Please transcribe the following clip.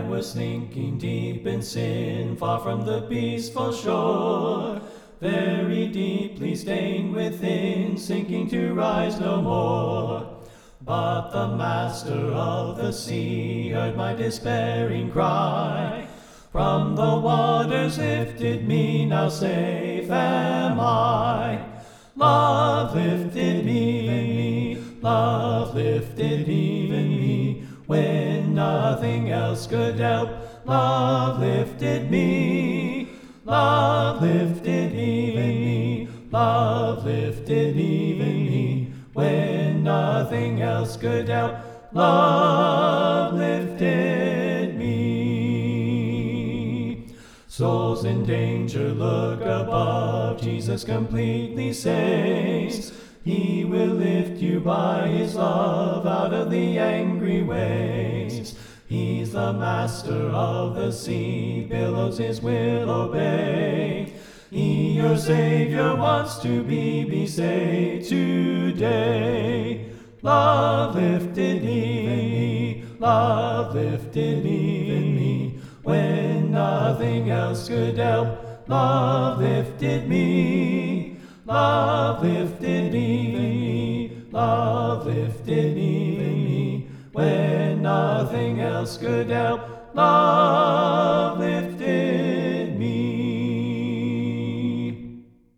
was sinking deep in sin, far from the peaceful shore, very deeply stained within, sinking to rise no more. But the Master of the sea heard my despairing cry, from the waters lifted me, now safe am I. Love lifted me, love lifted even me, when nothing else could help. Love lifted me, love lifted even me, love lifted even me, when nothing else could help. Love lifted me. Souls in danger, look above. Jesus completely saves. He will lift you by his love out of the angry waves. He's the Master of the sea, billows his will obey. He, your Savior, wants to be saved today. Love lifted even me, love lifted even me, when nothing else could help. Love lifted me, love lifted even me, love lifted even me, when nothing else could help. Love lifted